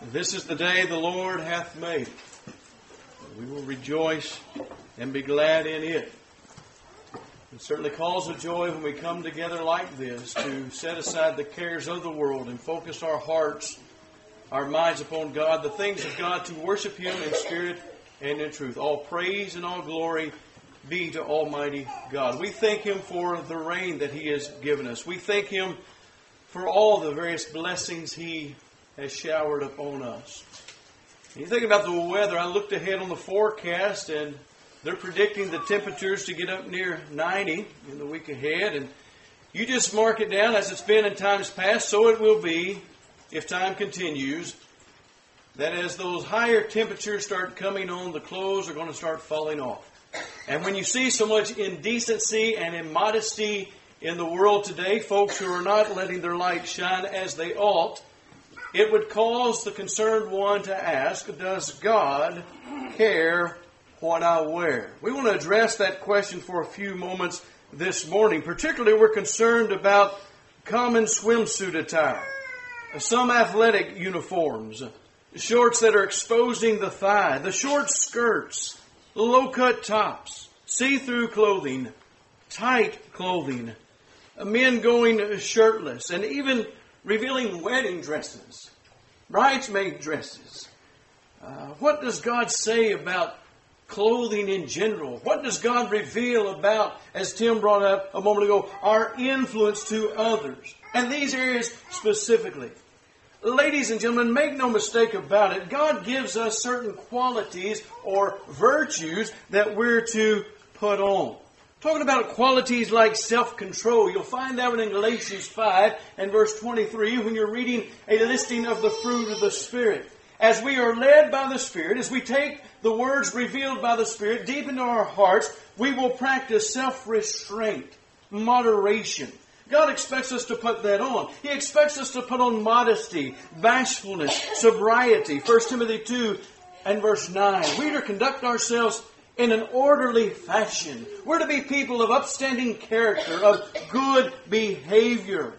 This is the day the Lord hath made. We will rejoice and be glad in it. It certainly calls a joy when we come together like this to set aside the cares of the world and focus our hearts, our minds upon God, the things of God, to worship Him in spirit and in truth. All praise and all glory be to Almighty God. We thank Him for the rain that He has given us. We thank Him for all the various blessings He has showered upon us. And you think about the weather. I looked ahead on the forecast, and they're predicting the temperatures to get up near 90 in the week ahead. And you just mark it down as it's been in times past, so it will be if time continues, that as those higher temperatures start coming on, the clothes are going to start falling off. And when you see so much indecency and immodesty in the world today, folks who are not letting their light shine as they ought, it would cause the concerned one to ask, does God care what I wear? We want to address that question for a few moments this morning. Particularly, we're concerned about common swimsuit attire, some athletic uniforms, shorts that are exposing the thigh, the short skirts, low-cut tops, see-through clothing, tight clothing, men going shirtless, and even revealing wedding dresses, bridesmaid dresses. What does God say about clothing in general? What does God reveal about, as Tim brought up a moment ago, our influence to others? And these areas specifically. Ladies and gentlemen, make no mistake about it. God gives us certain qualities or virtues that we're to put on. Talking about qualities like self-control, you'll find that in Galatians 5 and verse 23 when you're reading a listing of the fruit of the Spirit. As we are led by the Spirit, as we take the words revealed by the Spirit deep into our hearts, we will practice self-restraint, moderation. God expects us to put that on. He expects us to put on modesty, bashfulness, sobriety. 1 Timothy 2 and verse 9. We are to conduct ourselves in an orderly fashion. We're to be people of upstanding character, of good behavior.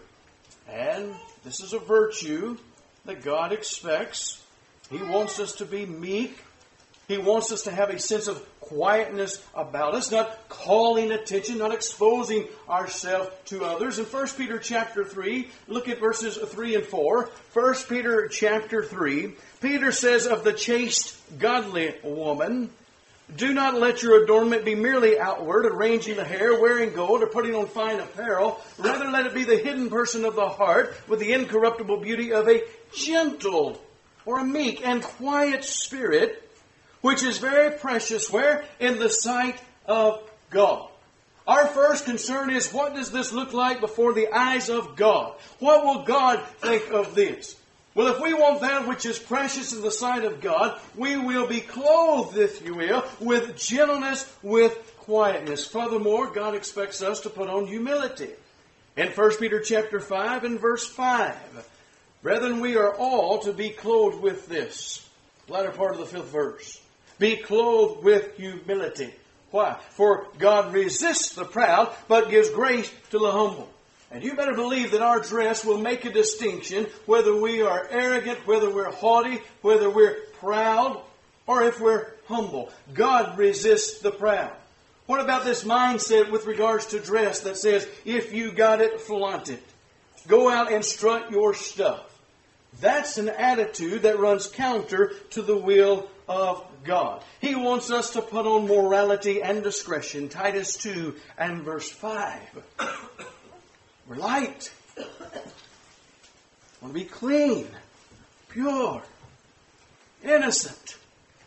And this is a virtue that God expects. He wants us to be meek. He wants us to have a sense of quietness about us, not calling attention, not exposing ourselves to others. In 1 Peter chapter 3, look at verses 3 and 4. 1 Peter chapter 3, Peter says of the chaste, godly woman, do not let your adornment be merely outward, arranging the hair, wearing gold, or putting on fine apparel. Rather, let it be the hidden person of the heart with the incorruptible beauty of a gentle or a meek and quiet spirit, which is very precious, where? In the sight of God. Our first concern is, what does this look like before the eyes of God? What will God think of this? Well, if we want that which is precious in the sight of God, we will be clothed, if you will, with gentleness, with quietness. Furthermore, God expects us to put on humility. In 1 Peter chapter 5 and verse 5, brethren, we are all to be clothed with this. Latter part of the 5th verse. Be clothed with humility. Why? For God resists the proud, but gives grace to the humble. And you better believe that our dress will make a distinction whether we are arrogant, whether we're haughty, whether we're proud, or if we're humble. God resists the proud. What about this mindset with regards to dress that says, if you got it, flaunt it. Go out and strut your stuff. That's an attitude that runs counter to the will of God. He wants us to put on morality and discretion. Titus 2 and verse 5. We're light. Want to be clean, pure, innocent,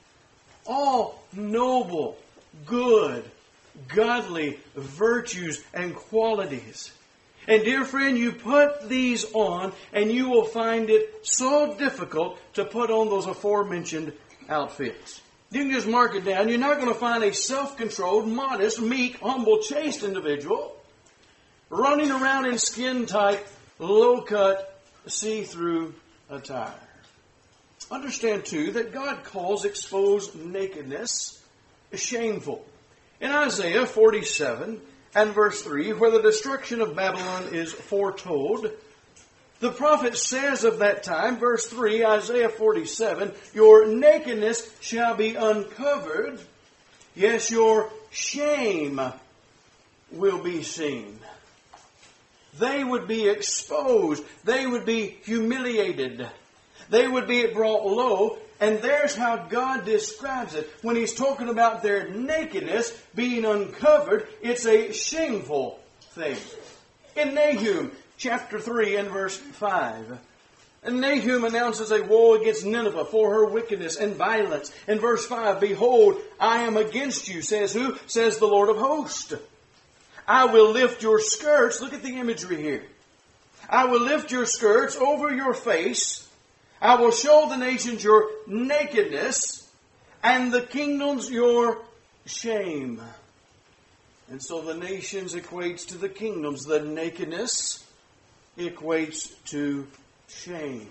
all noble, good, godly virtues and qualities. And dear friend, you put these on and you will find it so difficult to put on those aforementioned outfits. You can just mark it down. You're not going to find a self-controlled, modest, meek, humble, chaste individual running around in skin-tight, low-cut, see-through attire. Understand, too, that God calls exposed nakedness shameful. In Isaiah 47 and verse 3, where the destruction of Babylon is foretold, The prophet says of that time, verse 3, Isaiah 47, your nakedness shall be uncovered. Yes, your shame will be seen. They would be exposed. They would be humiliated. They would be brought low. And there's how God describes it. When He's talking about their nakedness being uncovered, it's a shameful thing. In Nahum chapter 3 and verse 5, and Nahum announces a woe against Nineveh for her wickedness and violence. In verse 5, behold, I am against you, says who? Says the Lord of hosts. I will lift your skirts. Look at the imagery here. I will lift your skirts over your face. I will show the nations your nakedness and the kingdoms your shame. And so the nations equates to the kingdoms. The nakedness equates to shame.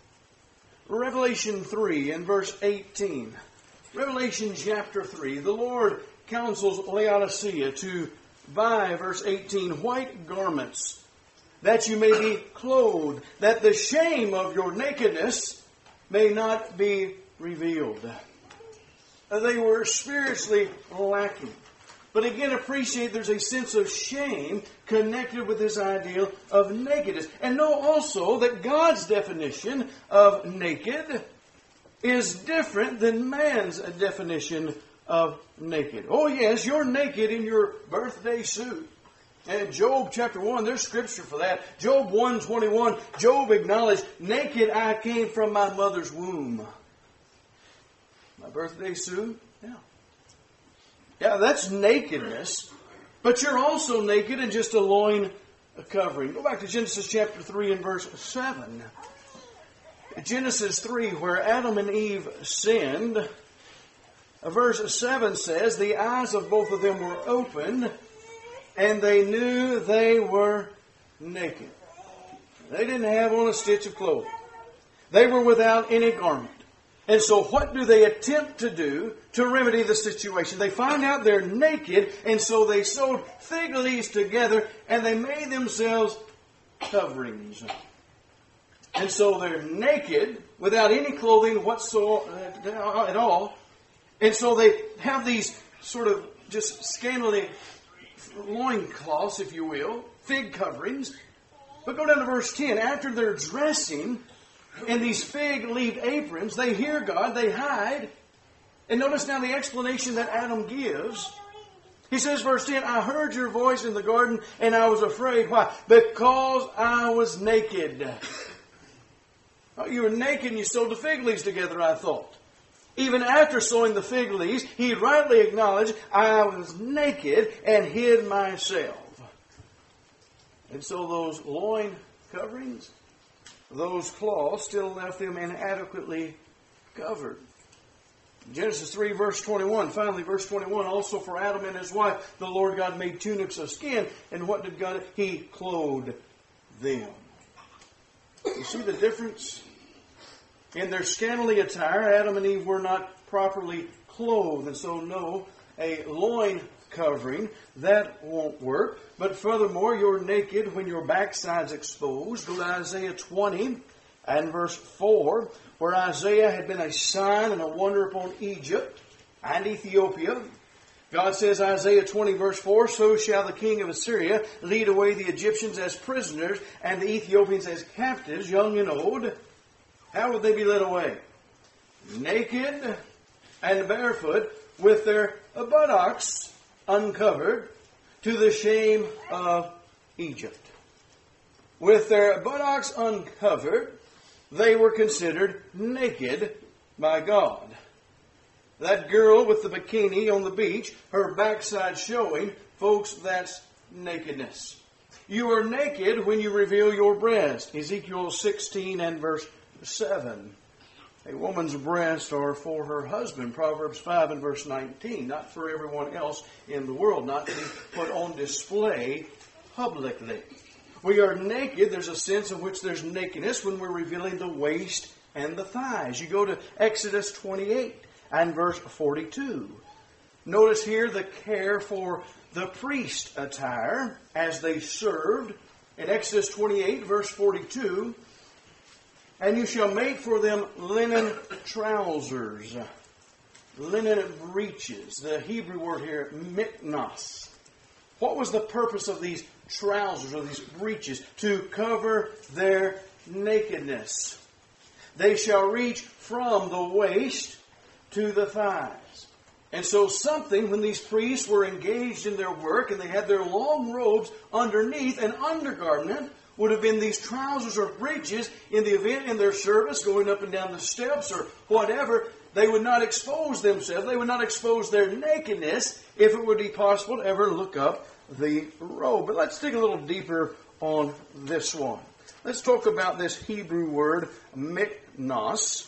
Revelation 3 and verse 18. Revelation chapter 3. The Lord counsels Laodicea to buy, verse 18, white garments, that you may be clothed, that the shame of your nakedness may not be revealed. They were spiritually lacking. But again, appreciate there's a sense of shame connected with this ideal of nakedness. And know also that God's definition of naked is different than man's definition of naked. Oh yes, you're naked in your birthday suit. And Job chapter 1, there's scripture for that. Job 1:21, Job acknowledged, naked I came from my mother's womb. My birthday suit? Yeah. Yeah, that's nakedness. But you're also naked in just a loin covering. Go back to Genesis chapter 3 and verse 7. Genesis 3, where Adam and Eve sinned, verse 7 says, the eyes of both of them were opened, and they knew they were naked. They didn't have on a stitch of clothing. They were without any garment. And so what do they attempt to do to remedy the situation? They find out they're naked, and so they sewed fig leaves together, and they made themselves coverings. And so they're naked, without any clothing whatsoever at all. And so they have these sort of just scantily loincloths, if you will, fig coverings. But go down to verse 10. After they're dressing in these fig leaf aprons, they hear God, they hide. And notice now the explanation that Adam gives. He says, verse 10, I heard your voice in the garden and I was afraid. Why? Because I was naked. Oh, you were naked and you sewed the fig leaves together, I thought. Even after sewing the fig leaves, he rightly acknowledged, I was naked and hid myself. And so those loin coverings, those cloths still left them inadequately covered. Genesis 3 verse 21, finally verse 21, also for Adam and his wife, the Lord God made tunics of skin. And what did God? He clothed them. You see the difference? In their scantily attire, Adam and Eve were not properly clothed. And so no, a loin covering, that won't work. But furthermore, you're naked when your backside's exposed. Go to Isaiah 20 and verse 4, where Isaiah had been a sign and a wonder upon Egypt and Ethiopia. God says, Isaiah 20 verse 4, so shall the king of Assyria lead away the Egyptians as prisoners and the Ethiopians as captives, young and old. How would they be led away? Naked and barefoot, with their buttocks uncovered, to the shame of Egypt. With their buttocks uncovered, they were considered naked by God. That girl with the bikini on the beach, her backside showing, folks, that's nakedness. You are naked when you reveal your breast. Ezekiel 16 and verse 7. A woman's breasts are for her husband. Proverbs 5 and verse 19. Not for everyone else in the world. Not to be put on display publicly. We are naked. There's a sense in which there's nakedness when we're revealing the waist and the thighs. You go to Exodus 28 and verse 42. Notice here the care for the priest attire as they served. In Exodus 28 verse 42, And you shall make for them linen trousers, linen breeches. The Hebrew word here, miknos. What was the purpose of these trousers or these breeches? To cover their nakedness. They shall reach from the waist to the thighs. And so something, when these priests were engaged in their work and they had their long robes underneath, an undergarment would have been these trousers or breeches in the event in their service, going up and down the steps or whatever. They would not expose themselves. They would not expose their nakedness if it would be possible to ever look up the robe. But let's dig a little deeper on this one. Let's talk about this Hebrew word, miknos.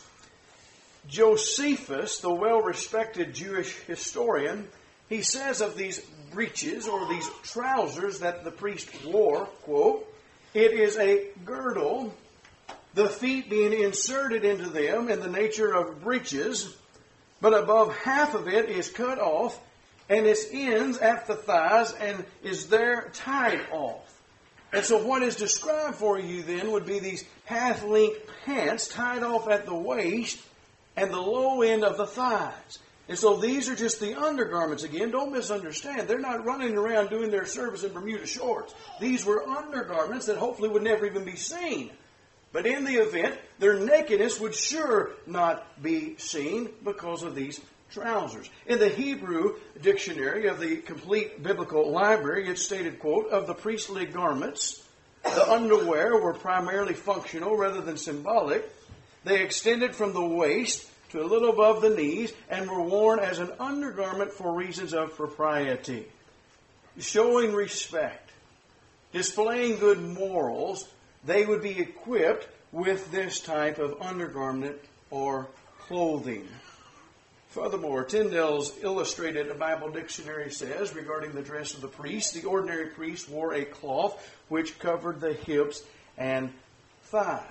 Josephus, the well-respected Jewish historian, he says of these breeches or these trousers that the priest wore, quote, it is a girdle, the feet being inserted into them in the nature of breeches, but above half of it is cut off, and its ends at the thighs and is there tied off. And so what is described for you then would be these half-length pants tied off at the waist and the low end of the thighs. And so these are just the undergarments. Again, don't misunderstand. They're not running around doing their service in Bermuda shorts. These were undergarments that hopefully would never even be seen. But in the event, their nakedness would sure not be seen because of these trousers. In the Hebrew dictionary of the Complete Biblical Library, it stated, quote, of the priestly garments, the underwear were primarily functional rather than symbolic. They extended from the waist to a little above the knees and were worn as an undergarment for reasons of propriety. Showing respect, displaying good morals, they would be equipped with this type of undergarment or clothing. Furthermore, Tyndale's Illustrated Bible Dictionary says regarding the dress of the priest, the ordinary priest wore a cloth which covered the hips and thighs.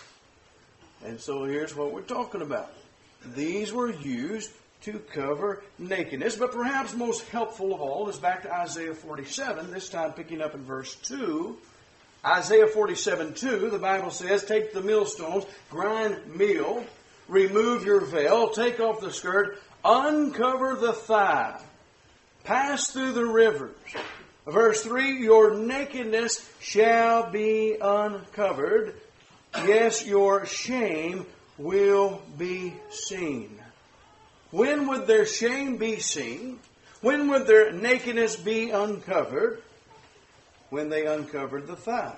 And so here's what we're talking about. These were used to cover nakedness, but perhaps most helpful of all is back to Isaiah 47, this time picking up in verse 2. Isaiah 47:2, the Bible says, take the millstones, grind meal, remove your veil, take off the skirt, uncover the thigh, pass through the rivers. Verse 3, your nakedness shall be uncovered. Yes, your shame will be seen. When would their shame be seen? When would their nakedness be uncovered? When they uncovered the thigh.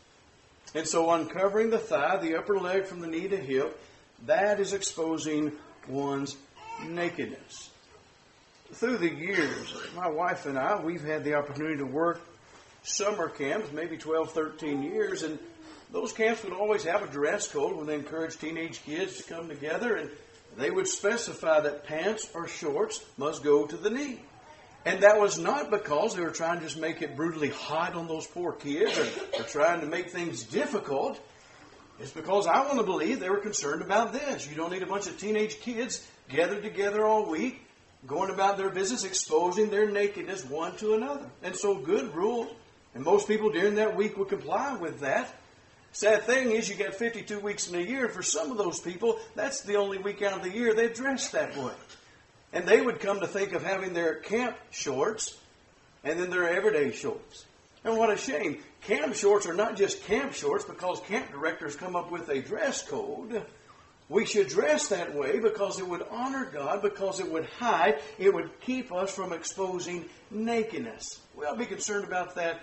And so uncovering the thigh, the upper leg from the knee to hip, that is exposing one's nakedness. Through the years, my wife and I, we've had the opportunity to work summer camps, maybe 12, 13 years, and those camps would always have a dress code when they encouraged teenage kids to come together, and they would specify that pants or shorts must go to the knee. And that was not because they were trying to just make it brutally hot on those poor kids or trying to make things difficult. It's because I want to believe they were concerned about this. You don't need a bunch of teenage kids gathered together all week, going about their business, exposing their nakedness one to another. And so good rule. And most people during that week would comply with that. Sad thing is you get 52 weeks in a year. For some of those people, that's the only week out of the year they dress that way. And they would come to think of having their camp shorts and then their everyday shorts. And what a shame. Camp shorts are not just camp shorts because camp directors come up with a dress code. We should dress that way because it would honor God, because it would hide, it would keep us from exposing nakedness. We ought to be concerned about that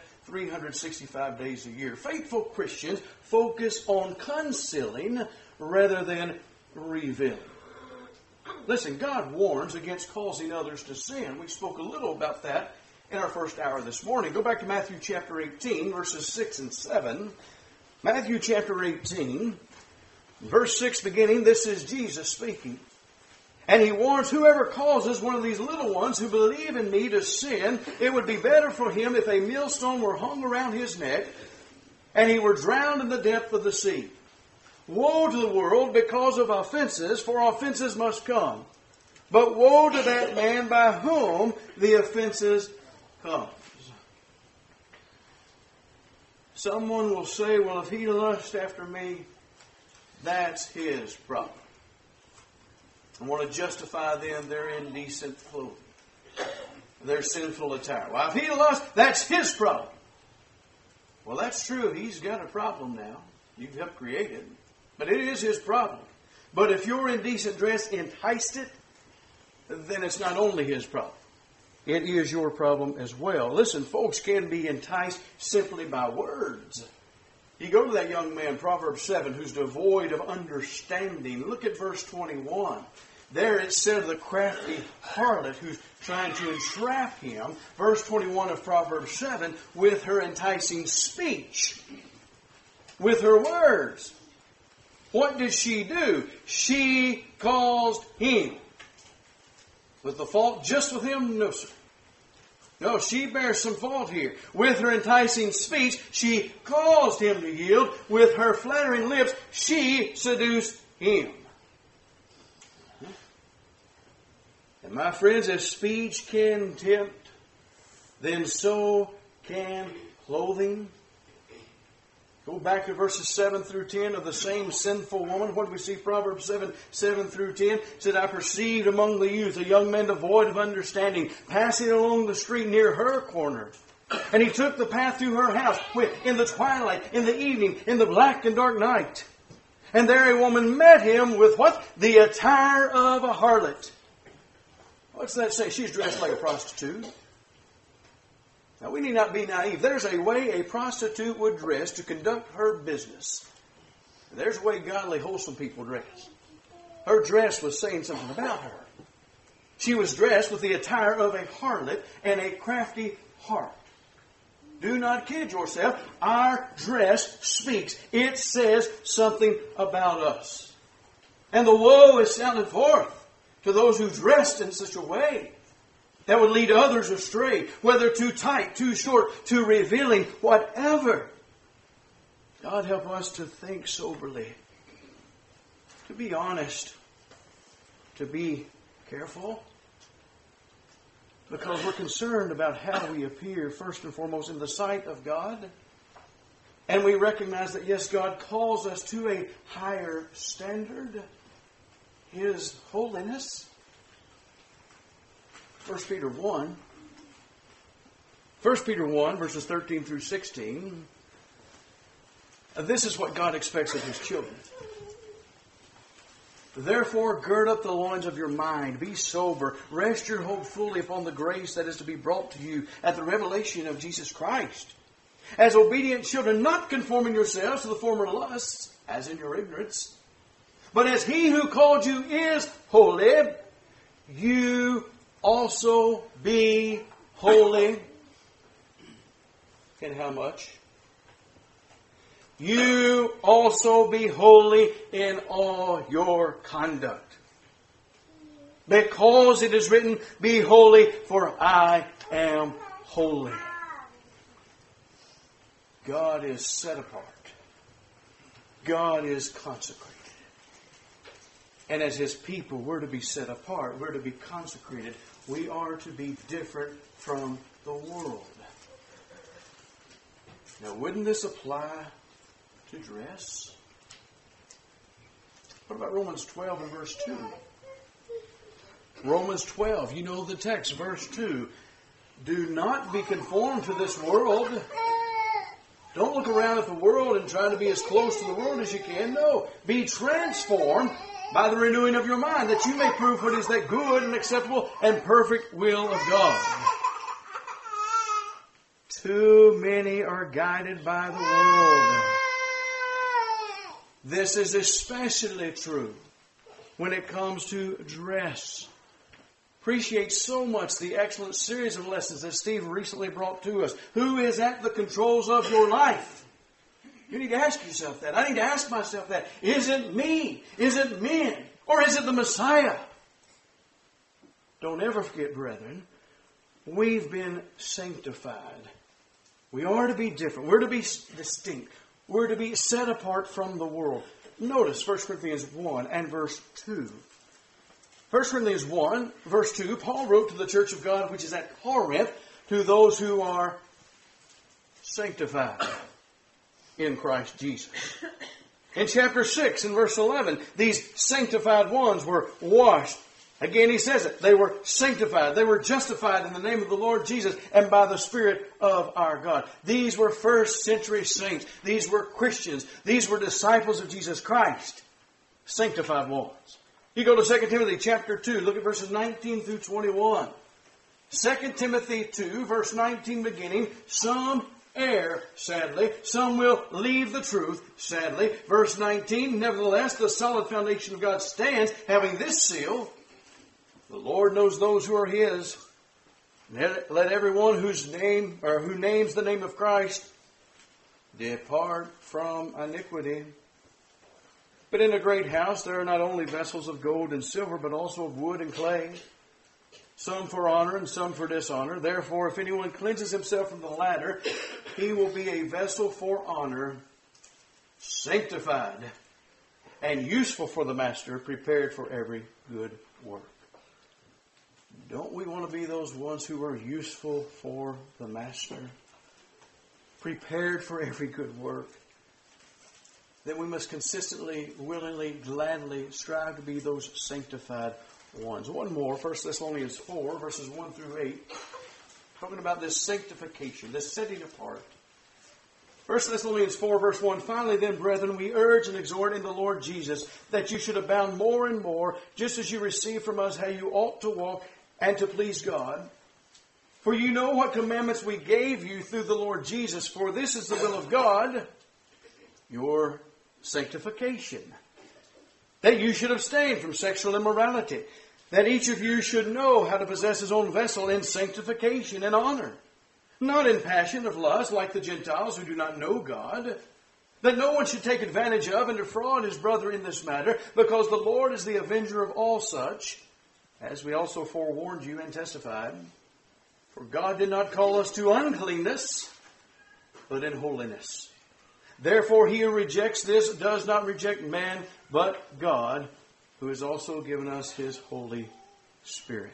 365 days a year. Faithful Christians focus on concealing rather than revealing. Listen, God warns against causing others to sin. We spoke a little about that in our first hour this morning. Go back to Matthew chapter 18, verses 6 and 7. Matthew chapter 18, verse 6 beginning, this is Jesus speaking. And he warns whoever causes one of these little ones who believe in me to sin, it would be better for him if a millstone were hung around his neck and he were drowned in the depth of the sea. Woe to the world because of offenses, for offenses must come. But woe to that man by whom the offenses come. Someone will say, well, if he lusts after me, That's his problem. I want to justify them their indecent clothing, their sinful attire. Well, if he lusts, that's his problem. Well, that's true. He's got a problem now. You've helped create it. But it is his problem. But if your indecent dress enticed it, then it's not only his problem. It is your problem as well. Listen, folks can be enticed simply by words. You go to that young man, Proverbs 7, who's devoid of understanding. Look at verse 21. There it said of the crafty harlot who's trying to entrap him, verse 21 of Proverbs 7, with her enticing speech, with her words. What did she do? She caused him. Was the fault just with him? No, sir. No, she bears some fault here. With her enticing speech, she caused him to yield. With her flattering lips, she seduced him. And my friends, if speech can tempt, then so can clothing. Go back to verses 7 through 10 of the same sinful woman. What do we see? Proverbs 7 through 10 said, I perceived among the youth a young man devoid of understanding, passing along the street near her corner. And he took the path through her house in the twilight, in the evening, in the black and dark night. And there a woman met him with what? The attire of a harlot. What's that say? She's dressed like a prostitute. Now, we need not be naive. There's a way a prostitute would dress to conduct her business. There's a way godly, wholesome people dress. Her dress was saying something about her. She was dressed with the attire of a harlot and a crafty heart. Do not kid yourself. Our dress speaks. It says something about us. And the woe is sounded forth to those who dressed in such a way that would lead others astray, whether too tight, too short, too revealing, whatever. God help us to think soberly, to be honest, to be careful, because we're concerned about how we appear, first and foremost, in the sight of God. And we recognize that, yes, God calls us to a higher standard, His holiness. 1 Peter 1, verses 13 through 16. This is what God expects of His children. Therefore, gird up the loins of your mind. Be sober. Rest your hope fully upon the grace that is to be brought to you at the revelation of Jesus Christ. As obedient children, not conforming yourselves to the former lusts, as in your ignorance, but as He who called you is holy, you also be holy. And how much? You also be holy in all your conduct. Because it is written, be holy, for I am holy. God is set apart. God is consecrated. And as His people, we're to be set apart. We're to be consecrated. We are to be different from the world. Now, wouldn't this apply to dress? What about Romans 12 and verse 2? Romans 12, you know the text, verse 2. Do not be conformed to this world. Don't look around at the world and try to be as close to the world as you can. No, be transformed by the renewing of your mind, that you may prove what is that good and acceptable and perfect will of God. Too many are guided by the world. This is especially true when it comes to dress. Appreciate so much the excellent series of lessons that Steve recently brought to us. Who is at the controls of your life? You need to ask yourself that. I need to ask myself that. Is it me? Is it men? Or is it the Messiah? Don't ever forget, brethren, we've been sanctified. We are to be different. We're to be distinct. We're to be set apart from the world. Notice 1 Corinthians 1 and verse 2. 1 Corinthians 1, verse 2, Paul wrote to the church of God which is at Corinth, to those who are sanctified in Christ Jesus. In chapter 6 and verse 11, these sanctified ones were washed. Again, he says it. They were sanctified. They were justified in the name of the Lord Jesus and by the Spirit of our God. These were first century saints. These were Christians. These were disciples of Jesus Christ. Sanctified ones. You go to 2 Timothy chapter 2. Look at verses 19 through 21. 2 Timothy 2, verse 19 beginning. Some err, sadly. Some will leave the truth, sadly. Verse 19, nevertheless, the solid foundation of God stands, having this seal. The Lord knows those who are His. Let everyone who names the name of Christ depart from iniquity. But in a great house there are not only vessels of gold and silver, but also of wood and clay, some for honor and some for dishonor. Therefore, if anyone cleanses himself from the latter, he will be a vessel for honor, sanctified and useful for the master, prepared for every good work. Don't we want to be those ones who are useful for the master? Prepared for every good work. Then we must consistently, willingly, gladly strive to be those sanctified ones. One more, 1 Thessalonians 4, verses 1 through 8. Talking about this sanctification, this setting apart. 1 Thessalonians 4, verse 1, finally then, brethren, we urge and exhort in the Lord Jesus that you should abound more and more, just as you receive from us how you ought to walk and to please God. For you know what commandments we gave you through the Lord Jesus. For this is the will of God, your sanctification. That you should abstain from sexual immorality. That each of you should know how to possess his own vessel in sanctification and honor. Not in passion of lust like the Gentiles who do not know God. That no one should take advantage of and defraud his brother in this matter, because the Lord is the avenger of all such, as we also forewarned you and testified. For God did not call us to uncleanness, but in holiness. Therefore he who rejects this does not reject man, but God, who has also given us His Holy Spirit.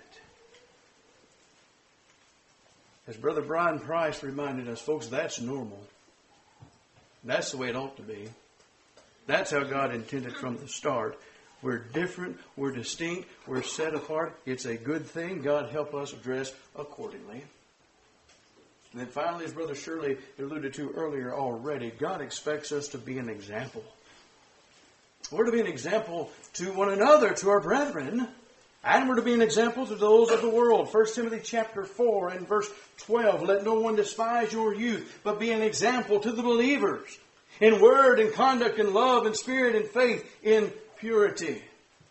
As Brother Brian Price reminded us, folks, that's normal. That's the way it ought to be. That's how God intended from the start. We're different, we're distinct, we're set apart. It's a good thing. God help us dress accordingly. And then finally, as Brother Shirley alluded to earlier already, God expects us to be an example. We're to be an example to one another, to our brethren, and we're to be an example to those of the world. 1 Timothy chapter 4 and verse 12, let no one despise your youth, but be an example to the believers in word and conduct and love and spirit and faith in purity.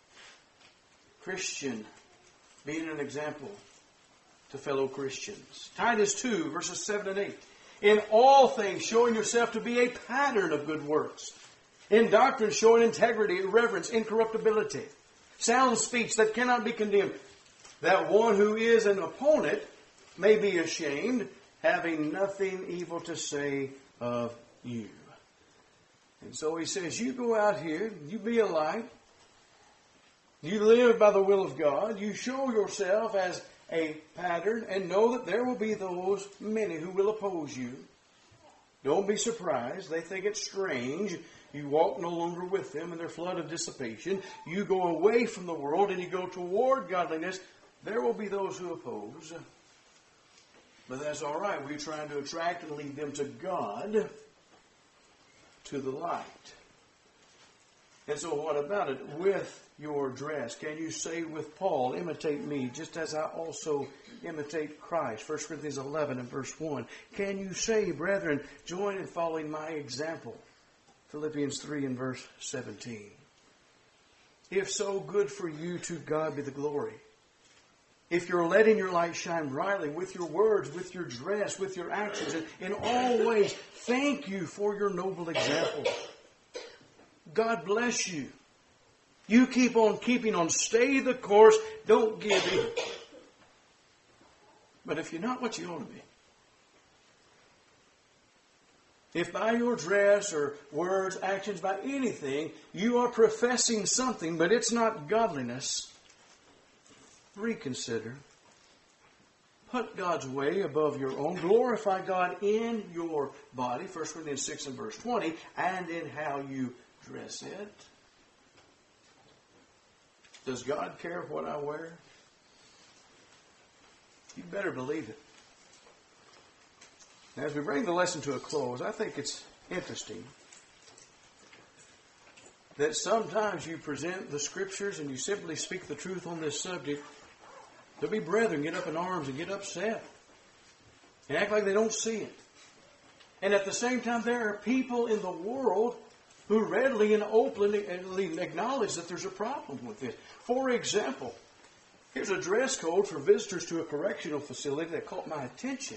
Christian, being an example to fellow Christians. Titus 2, verses 7 and 8. In all things showing yourself to be a pattern of good works. In doctrine showing integrity, reverence, incorruptibility. Sound speech that cannot be condemned. That one who is an opponent may be ashamed, having nothing evil to say of you. And so he says, you go out here, you be a light. You live by the will of God. You show yourself as a pattern and know that there will be those, many, who will oppose you. Don't be surprised. They think it's strange. You walk no longer with them in their flood of dissipation. You go away from the world and you go toward godliness. There will be those who oppose. But that's all right. We're trying to attract and lead them to God, to the light. And so what about it? With your dress, can you say with Paul, imitate me, just as I also imitate Christ? 1 Corinthians 11 and verse 1. Can you say, brethren, join in following my example? Philippians 3 and verse 17. If so, good for you, to God be the glory. If you're letting your light shine brightly with your words, with your dress, with your actions, and in all ways, thank you for your noble example. God bless you. You keep on keeping on. Stay the course. Don't give in. But if you're not what you ought to be, if by your dress or words, actions, by anything, you are professing something, but it's not godliness, reconsider. Put God's way above your own. Glorify God in your body, 1 Corinthians 6 and verse 20, and in how you dress it. Does God care what I wear? You better believe it. Now, as we bring the lesson to a close, I think it's interesting that sometimes you present the Scriptures and you simply speak the truth on this subject. There'll be brethren get up in arms and get upset and act like they don't see it. And at the same time, there are people in the world who readily and openly acknowledge that there's a problem with this. For example, here's a dress code for visitors to a correctional facility that caught my attention.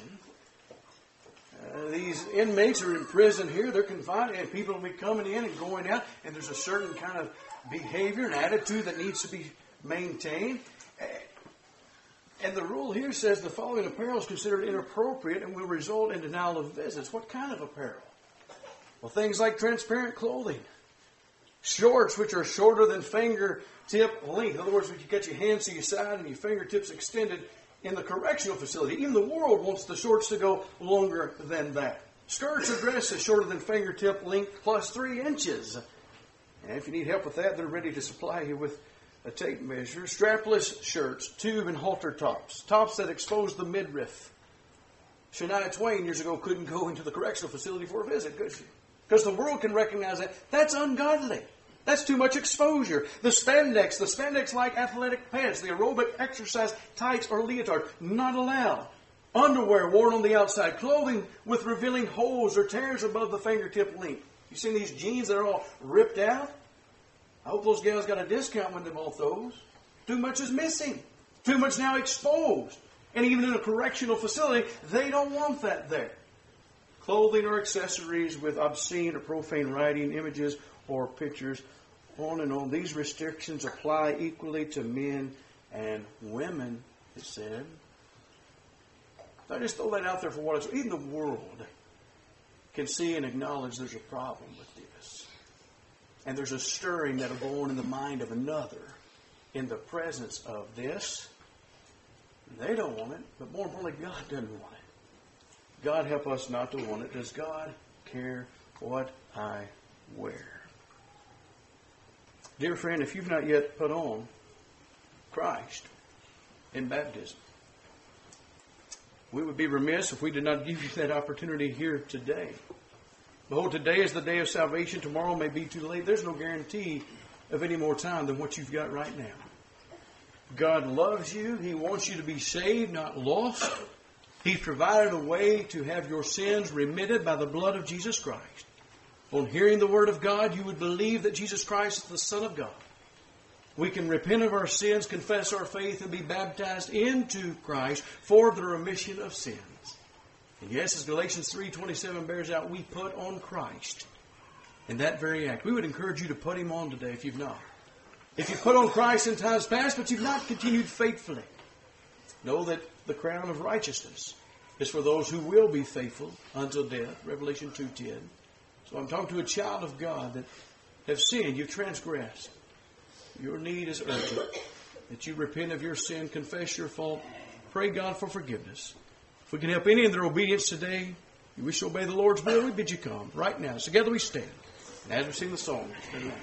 These inmates are in prison here. They're confined, and people will be coming in and going out, and there's a certain kind of behavior and attitude that needs to be maintained. And the rule here says the following apparel is considered inappropriate and will result in denial of visits. What kind of apparel? Well, things like transparent clothing, shorts which are shorter than fingertip length. In other words, when you get your hands to your side and your fingertips extended in the correctional facility. Even the world wants the shorts to go longer than that. Skirts or dresses shorter than fingertip length plus 3 inches. And if you need help with that, they're ready to supply you with a tape measure. Strapless shirts, tube and halter tops. Tops that expose the midriff. Shania Twain years ago couldn't go into the correctional facility for a visit, could she? Because the world can recognize that. That's ungodly. That's too much exposure. The spandex-like athletic pants, the aerobic exercise tights or leotard, not allowed. Underwear worn on the outside. Clothing with revealing holes or tears above the fingertip length. You seen these jeans that are all ripped out? I hope those gals got a discount when they bought those. Too much is missing. Too much now exposed. And even in a correctional facility, they don't want that there. Clothing or accessories with obscene or profane writing, images, or pictures, on and on. These restrictions apply equally to men and women, it said. I just throw that out there for what it's. Even the world can see and acknowledge there's a problem with this. And there's a stirring that'll go on in the mind of another in the presence of this. They don't want it, but more importantly, God doesn't want it. God help us not to want it. Does God care what I wear? Dear friend, if you've not yet put on Christ in baptism, we would be remiss if we did not give you that opportunity here today. Behold, today is the day of salvation. Tomorrow may be too late. There's no guarantee of any more time than what you've got right now. God loves you. He wants you to be saved, not lost. He's provided a way to have your sins remitted by the blood of Jesus Christ. On hearing the Word of God, you would believe that Jesus Christ is the Son of God. We can repent of our sins, confess our faith, and be baptized into Christ for the remission of sins. And yes, as Galatians 3:27 bears out, we put on Christ in that very act. We would encourage you to put Him on today if you've not. If you've put on Christ in times past, but you've not continued faithfully, know that the crown of righteousness is for those who will be faithful until death. Revelation 2:10. So I'm talking to a child of God that have sinned, you've transgressed. Your need is urgent. That you repent of your sin, confess your fault, pray God for forgiveness. If we can help any in their obedience today, you wish to obey the Lord's will, we bid you come right now. Together we stand. And as we sing the song,